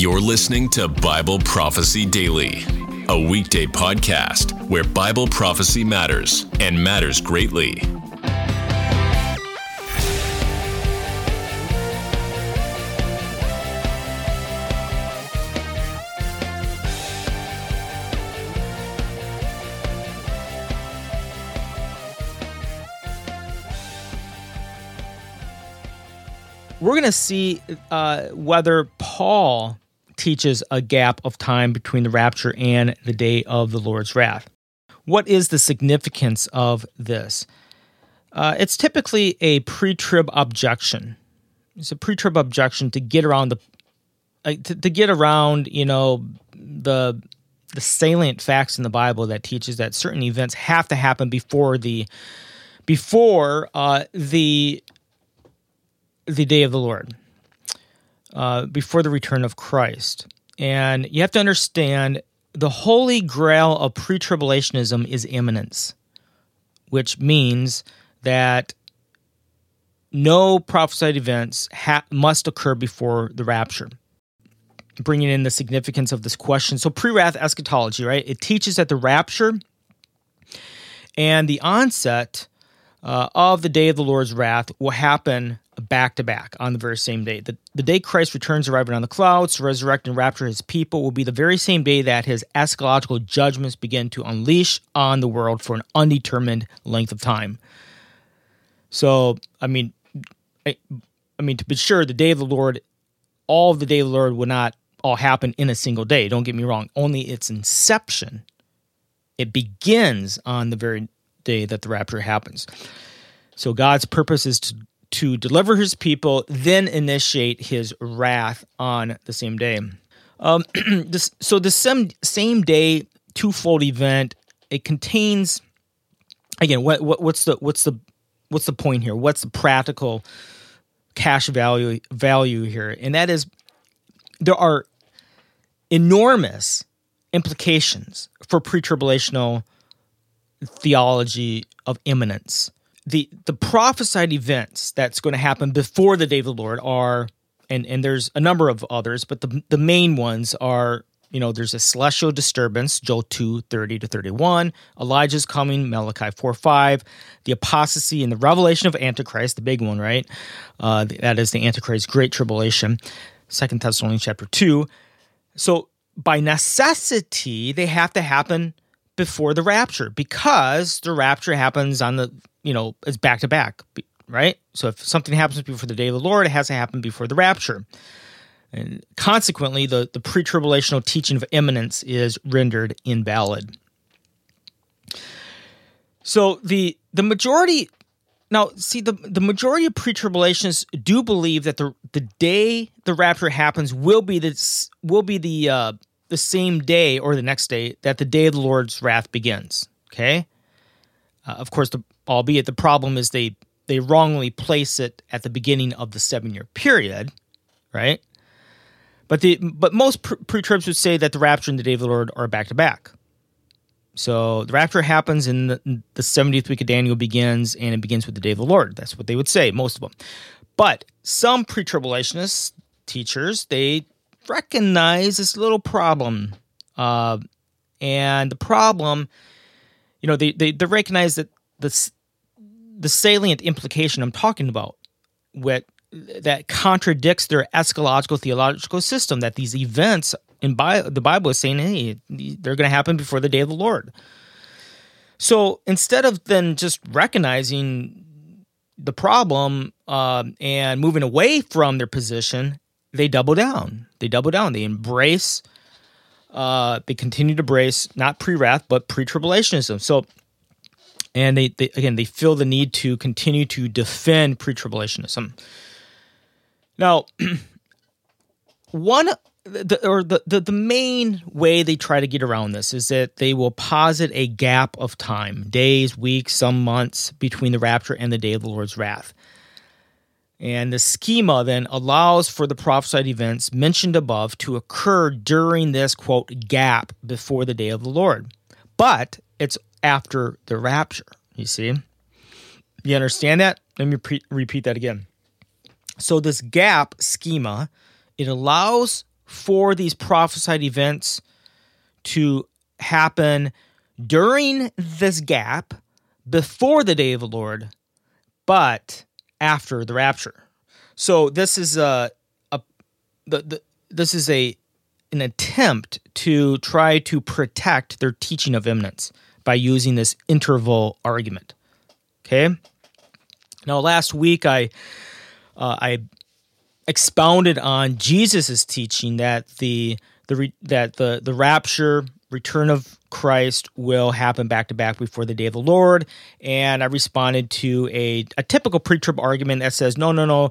You're listening to Bible Prophecy Daily, a weekday podcast where Bible prophecy matters and matters greatly. We're going to see whether Paul teaches a gap of time between the rapture and the day of the Lord's wrath. What is the significance of this? It's typically a pre-trib objection. It's a pre-trib objection to get around the salient facts in the Bible that teaches that certain events have to happen before the day of the Lord, before the return of Christ. And you have to understand the holy grail of pre-tribulationism is imminence, which means that no prophesied events must occur before the rapture. Bringing in the significance of this question. So pre-wrath eschatology, right? It teaches that the rapture and the onset of the day of the Lord's wrath will happen back-to-back on the very same day. The day Christ returns arriving on the clouds to resurrect and rapture his people will be the very same day that his eschatological judgments begin to unleash on the world for an undetermined length of time. So, I mean, to be sure, the day of the Lord, all of the day of the Lord would not all happen in a single day. Don't get me wrong. Only its inception, it begins on the very day that the rapture happens. So God's purpose is to deliver his people, then initiate his wrath on the same day. This same day twofold event, it contains, again, what's the point here? What's the practical cash value here? And that is, there are enormous implications for pre-tribulational theology of imminence. The prophesied events that's going to happen before the day of the Lord are, and there's a number of others, but the main ones are, there's a celestial disturbance, Joel 2:30-31, Elijah's coming, Malachi 4:5, the apostasy and the revelation of Antichrist, the big one, right? That is the Antichrist Great Tribulation, 2 Thessalonians chapter 2. So by necessity, they have to happen before the rapture, because the rapture happens on it's back to back, right? So if something happens before the day of the Lord, it has to happen before the rapture. And consequently, the pre-tribulational teaching of imminence is rendered invalid. So the majority, the majority of pre-tribulationists do believe that the day the rapture happens will be the same day or the next day that the day of the Lord's wrath begins. Okay, of course, albeit the problem is they wrongly place it at the beginning of the 7-year period, right? But most pre-tribs would say that the rapture and the day of the Lord are back to back. So the rapture happens and the 70th week of Daniel begins, and it begins with the day of the Lord. That's what they would say, most of them. But some pre-tribulationist teachers, they recognize this little problem. And the problem, they recognize that the salient implication I'm talking about, that contradicts their eschatological theological system, that these events in the Bible is saying, hey, they're going to happen before the day of the Lord. So instead of then just recognizing the problem and moving away from their position, they double down. They embrace, they continue to embrace not pre-wrath, but pre-tribulationism. So, and they feel the need to continue to defend pre-tribulationism. Now, the main way they try to get around this is that they will posit a gap of time, days, weeks, some months, between the rapture and the day of the Lord's wrath. And the schema then allows for the prophesied events mentioned above to occur during this, quote, gap before the day of the Lord. But it's after the rapture, you see? You understand that? Let me repeat that again. So this gap schema, it allows for these prophesied events to happen during this gap before the day of the Lord, but after the rapture. So this is an attempt to try to protect their teaching of imminence by using this interval argument. Okay. Now, last week I expounded on Jesus's teaching that the rapture, return of Christ, will happen back to back before the day of the Lord, and I responded to a typical pre-trib argument that says, no,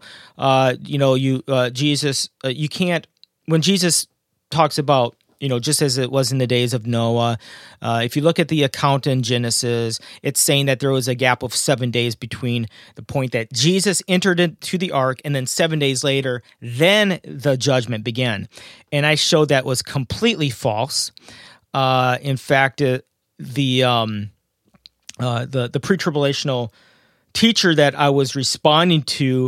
Jesus, you can't. When Jesus talks about, just as it was in the days of Noah, if you look at the account in Genesis, it's saying that there was a gap of 7 days between the point that Jesus entered into the ark and then 7 days later, then the judgment began. And I showed that was completely false. In fact, the pre-tribulational teacher that I was responding to,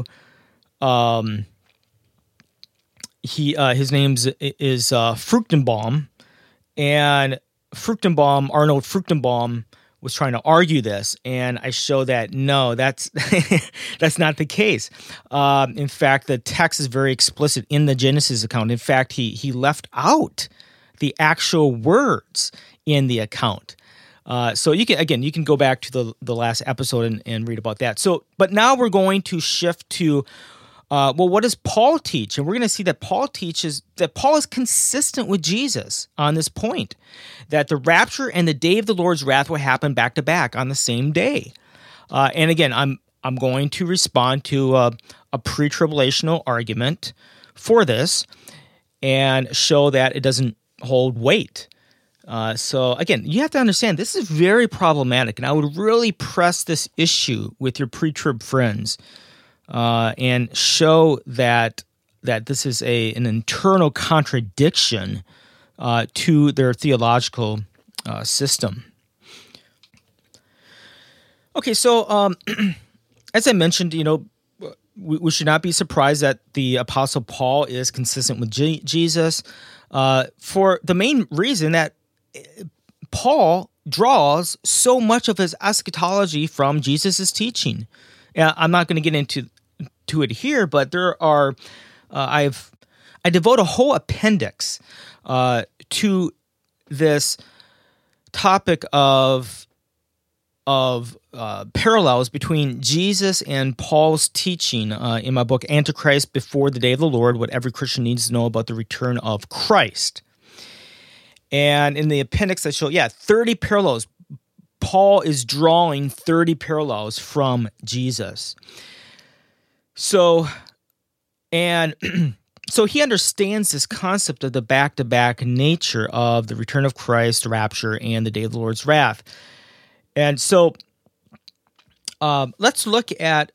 his name is Fruchtenbaum, and Arnold Fruchtenbaum was trying to argue this, and I show that no, that's that's not the case. In fact, the text is very explicit in the Genesis account. In fact, he left out the actual words in the account. So you can go back to the last episode and read about that. So, but now we're going to shift to, what does Paul teach? And we're going to see that Paul teaches that Paul is consistent with Jesus on this point, that the rapture and the day of the Lord's wrath will happen back to back on the same day. And again, I'm going to respond to a pre-tribulational argument for this and show that it doesn't hold weight. So again, you have to understand this is very problematic, and I would really press this issue with your pre-trib friends and show that this is an internal contradiction to their theological system. Okay, so as I mentioned, we should not be surprised that the Apostle Paul is consistent with Jesus. For the main reason that Paul draws so much of his eschatology from Jesus' teaching. I'm not going to get into it here, but there are I devote a whole appendix to this topic of parallels between Jesus and Paul's teaching in my book, Antichrist Before the Day of the Lord, What Every Christian Needs to Know About the Return of Christ. And in the appendix I show, 30 parallels. Paul is drawing 30 parallels from Jesus. So he understands this concept of the back-to-back nature of the return of Christ, the rapture, and the day of the Lord's wrath. And so let's look at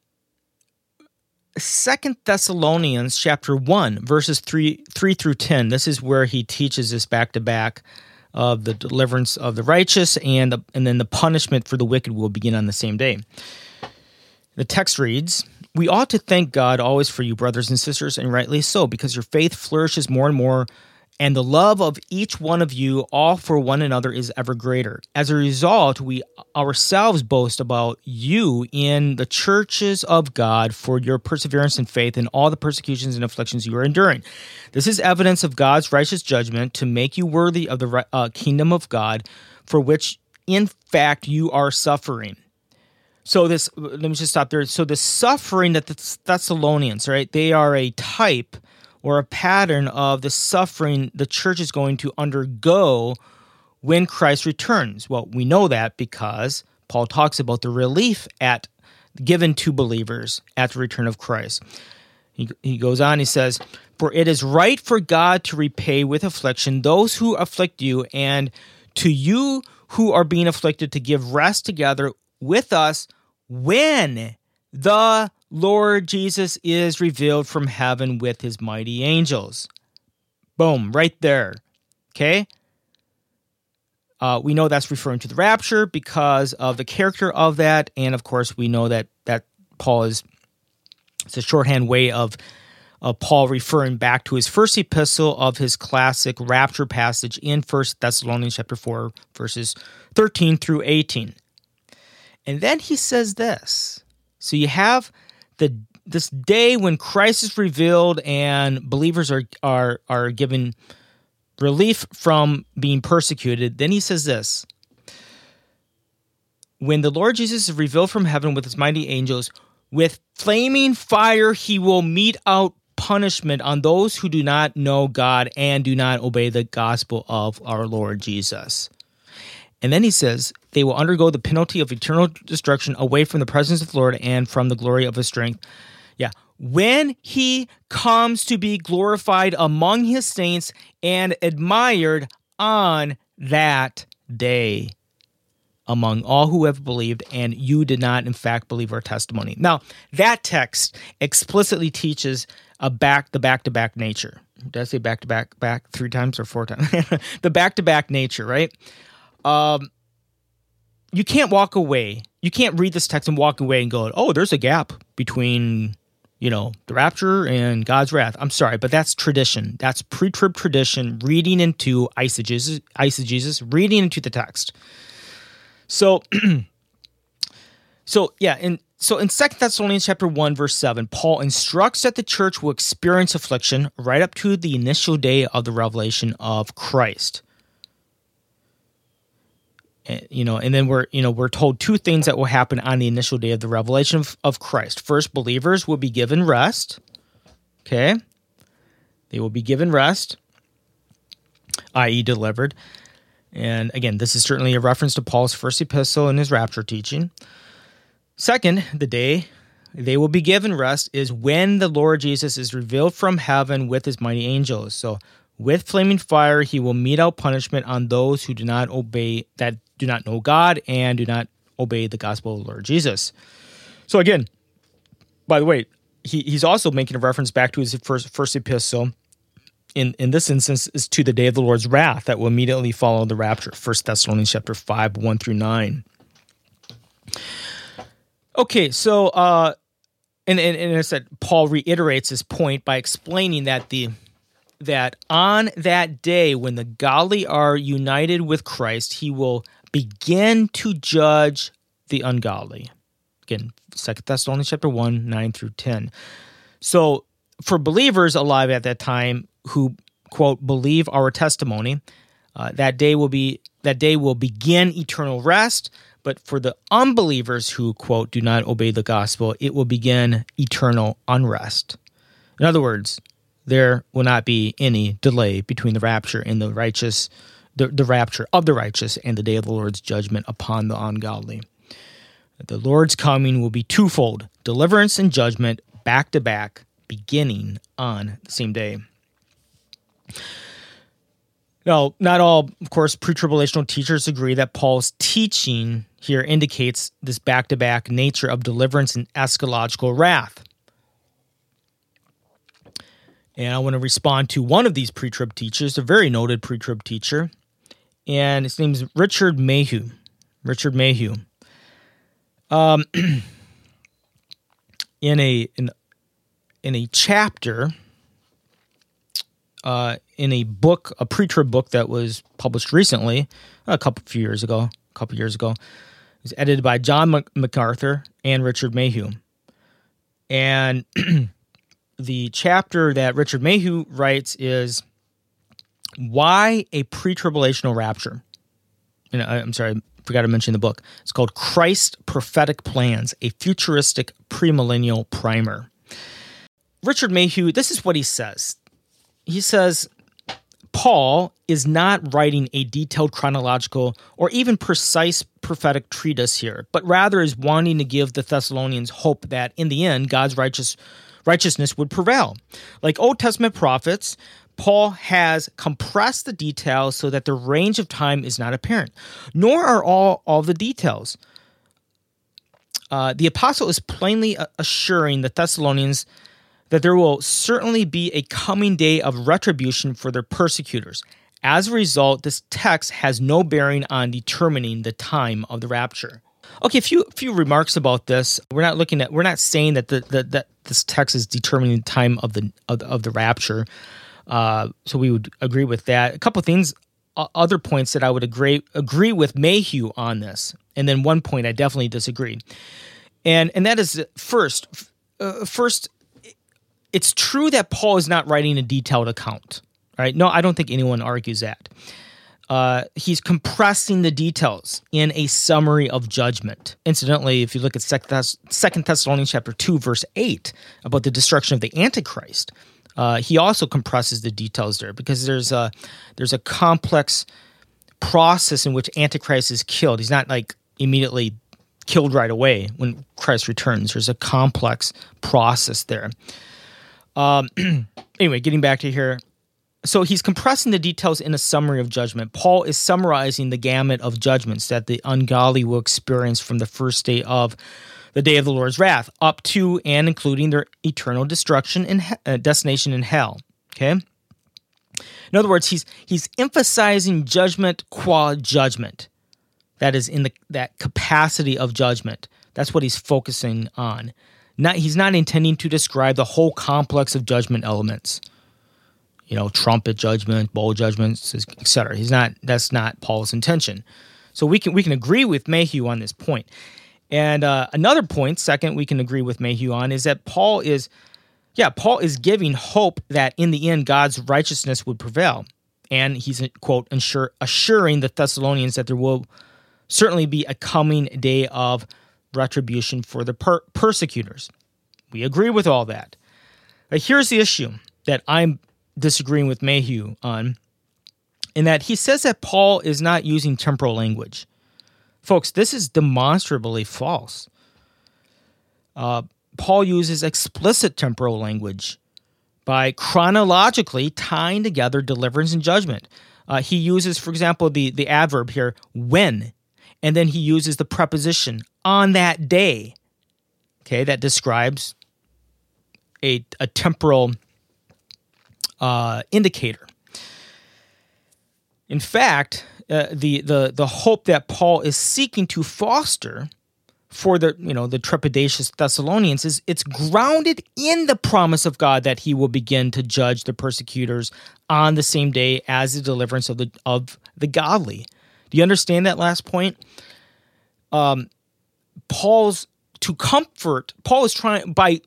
2 Thessalonians chapter 1, verses 3 through 10. This is where he teaches this back-to-back of the deliverance of the righteous, and then the punishment for the wicked will begin on the same day. The text reads, "We ought to thank God always for you, brothers and sisters, and rightly so, because your faith flourishes more and more, and the love of each one of you all for one another is ever greater. As a result, we ourselves boast about you in the churches of God for your perseverance and faith in all the persecutions and afflictions you are enduring. This is evidence of God's righteous judgment to make you worthy of the kingdom of God, for which, in fact, you are suffering." So let me just stop there. So the suffering that the Thessalonians, right, they are a type or a pattern of the suffering the church is going to undergo when Christ returns. Well, we know that because Paul talks about the relief given to believers at the return of Christ. He goes on, he says, "For it is right for God to repay with affliction those who afflict you, and to you who are being afflicted to give rest together with us when the Lord Jesus is revealed from heaven with his mighty angels." Boom, right there. Okay? We know that's referring to the rapture because of the character of that, and of course we know that Paul it's a shorthand way of Paul referring back to his first epistle of his classic rapture passage in 1 Thessalonians chapter 4, verses 13 through 18. And then he says this. So you have this day when Christ is revealed and believers are given relief from being persecuted. Then he says this. When the Lord Jesus is revealed from heaven with his mighty angels, with flaming fire he will mete out punishment on those who do not know God and do not obey the gospel of our Lord Jesus. And then he says, they will undergo the penalty of eternal destruction away from the presence of the Lord and from the glory of his strength. Yeah. When he comes to be glorified among his saints and admired on that day among all who have believed, and you did not, in fact, believe our testimony. Now, that text explicitly teaches the back-to-back nature. Did I say back 3 times or 4 times? The back-to-back nature, right? You can't walk away. You can't read this text and walk away and go, oh, there's a gap between, the rapture and God's wrath. I'm sorry, but that's tradition. That's pre-trib tradition, reading into eisegesis, reading into the text. So in 2 Thessalonians chapter 1, verse 7, Paul instructs that the church will experience affliction right up to the initial day of the revelation of Christ. And then we're told 2 things that will happen on the initial day of the revelation of Christ. First, believers will be given rest. Okay? They will be given rest, i.e. delivered. And again, this is certainly a reference to Paul's first epistle and his rapture teaching. Second, the day they will be given rest is when the Lord Jesus is revealed from heaven with his mighty angels. So with flaming fire, he will mete out punishment on those who do not know God and do not obey the gospel of the Lord Jesus. So again, by the way, he's also making a reference back to his first epistle. In this instance, is to the day of the Lord's wrath that will immediately follow the rapture. 1 Thessalonians chapter 5, 1 through 9. Okay, so and I said Paul reiterates his point by explaining that on that day when the godly are united with Christ, he will begin to judge the ungodly. Again, 2 Thessalonians chapter 1, 9 through 10. So for believers alive at that time who, quote, believe our testimony, that day will begin eternal rest. But for the unbelievers who, quote, do not obey the gospel, it will begin eternal unrest. In other words, there will not be any delay between the rapture and the righteous, the rapture of the righteous and the day of the Lord's judgment upon the ungodly. The Lord's coming will be twofold, deliverance and judgment back to back, beginning on the same day. Now, not all, of course, pre-tribulational teachers agree that Paul's teaching here indicates this back-to-back nature of deliverance and eschatological wrath. And I want to respond to one of these pre-trib teachers, a very noted pre-trib teacher, and his name is Richard Mayhew. Richard Mayhew. In a chapter, in a book, a pre-trib book that was published recently, a couple years ago, it was edited by John MacArthur and Richard Mayhew. And the chapter that Richard Mayhew writes is Why a Pre-Tribulational Rapture. And I'm sorry, I forgot to mention the book. It's called Christ's Prophetic Plans, a Futuristic Premillennial Primer. Richard Mayhew, this is what he says. He says, Paul is not writing a detailed chronological or even precise prophetic treatise here, but rather is wanting to give the Thessalonians hope that in the end, God's righteousness would prevail. Like Old Testament prophets, Paul has compressed the details so that the range of time is not apparent, nor are all the details. The apostle is plainly assuring the Thessalonians that there will certainly be a coming day of retribution for their persecutors. As a result, this text has no bearing on determining the time of the rapture. Okay, a few remarks about this. We're not saying that that this text is determining the time of the rapture. So we would agree with that. A couple of things, other points that I would agree with Mayhew on this, and then one point I definitely disagree, and that is first, it's true that Paul is not writing a detailed account, right? No, I don't think anyone argues that. He's compressing the details in a summary of judgment. Incidentally, if you look at 2 Thessalonians chapter 2, verse 8, about the destruction of the Antichrist, he also compresses the details there because there's a complex process in which Antichrist is killed. He's not like immediately killed right away when Christ returns. There's a complex process there. Anyway, getting back to here. So he's compressing the details in a summary of judgment. Paul is summarizing the gamut of judgments that the ungodly will experience from the first day of the day of the Lord's wrath up to and including their eternal destruction and destination in hell. Okay? In other words, he's emphasizing judgment qua judgment. That is in that capacity of judgment. That's what he's focusing on. He's not intending to describe the whole complex of judgment elements. Trumpet judgment, bowl judgments, etc. That's not Paul's intention. So we can agree with Mayhew on this point. And another point, second, we can agree with Mayhew on is that Paul is giving hope that in the end God's righteousness would prevail. And he's, quote, assuring the Thessalonians that there will certainly be a coming day of retribution for the persecutors. We agree with all that. But here's the issue that I'm disagreeing with Mayhew on, in that he says that Paul is not using temporal language. Folks, this is demonstrably false. Paul uses explicit temporal language by chronologically tying together deliverance and judgment. He uses, for example, the adverb here, when, and then he uses the preposition, on that day. Okay, that describes a temporal indicator. In fact, the hope that Paul is seeking to foster for the trepidatious Thessalonians is it's grounded in the promise of God that he will begin to judge the persecutors on the same day as the deliverance of the godly. Do you understand that last point? Paul is trying by.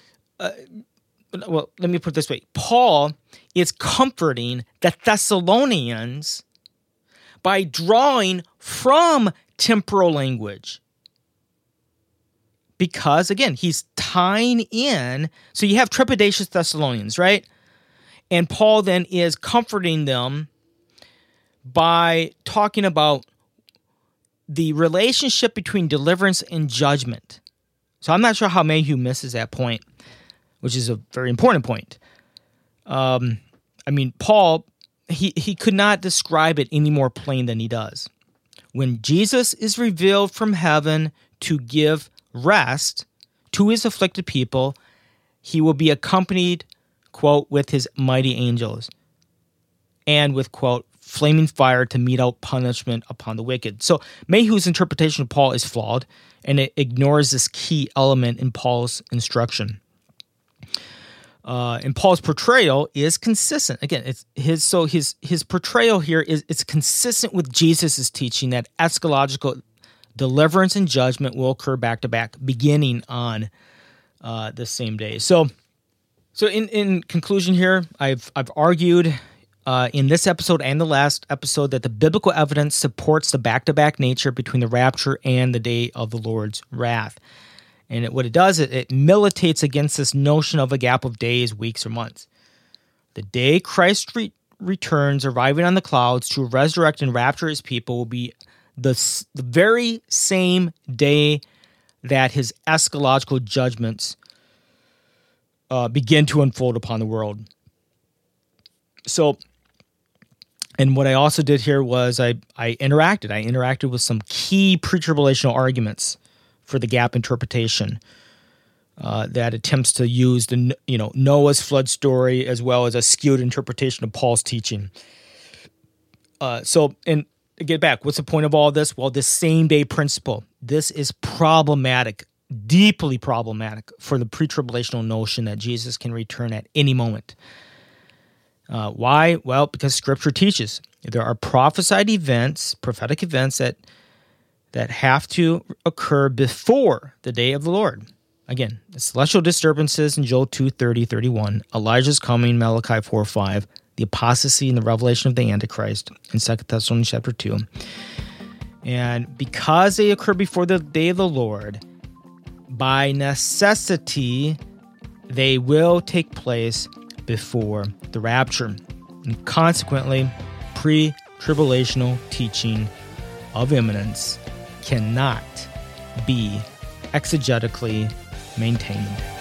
Well, let me put it this way. Paul is comforting the Thessalonians by drawing from temporal language. Because, again, he's tying in. So you have trepidatious Thessalonians, right? And Paul then is comforting them by talking about the relationship between deliverance and judgment. So I'm not sure how Mayhew misses that point, which is a very important point. Paul, he could not describe it any more plain than he does. When Jesus is revealed from heaven to give rest to his afflicted people, he will be accompanied, quote, with his mighty angels and with, quote, flaming fire to mete out punishment upon the wicked. So Mayhew's interpretation of Paul is flawed, and it ignores this key element in Paul's instruction. And Paul's portrayal is consistent. Again, it's his portrayal here it's consistent with Jesus' teaching that eschatological deliverance and judgment will occur back to back, beginning on the same day. So in conclusion here, I've argued in this episode and the last episode that the biblical evidence supports the back-to-back nature between the rapture and the day of the Lord's wrath. And what it does, it militates against this notion of a gap of days, weeks, or months. The day Christ returns, arriving on the clouds to resurrect and rapture his people, will be the very same day that his eschatological judgments begin to unfold upon the world. So, and what I also did here was I interacted with some key pre-tribulational arguments for the gap interpretation that attempts to use the Noah's flood story as well as a skewed interpretation of Paul's teaching. So get back, what's the point of all this? Well, this same-day principle. This is problematic, deeply problematic for the pre-tribulational notion that Jesus can return at any moment. Why? Well, because Scripture teaches there are prophesied events, prophetic events that have to occur before the day of the Lord. Again, the celestial disturbances in Joel 2:30, 31, Elijah's coming, Malachi 4:5, the apostasy and the revelation of the Antichrist in 2 Thessalonians chapter 2. And because they occur before the day of the Lord, by necessity, they will take place before the rapture. And consequently, pre-tribulational teaching of imminence cannot be exegetically maintained.